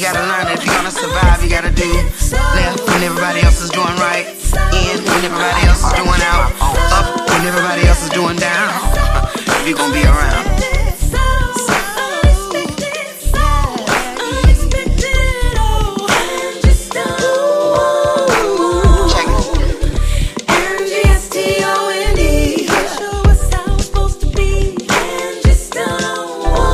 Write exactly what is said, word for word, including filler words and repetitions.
gotta learn that if you're gonna survive, you gotta do left when everybody else is doing right, in when everybody